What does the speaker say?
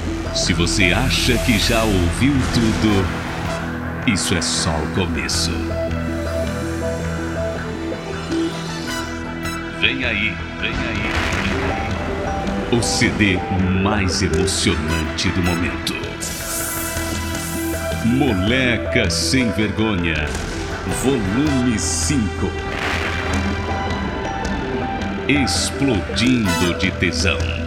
Se você acha que já ouviu tudo, isso é só o começo. Vem aí, vem aí. O CD mais emocionante do momento. Moleca Sem Vergonha, volume 5. Explodindo de tesão.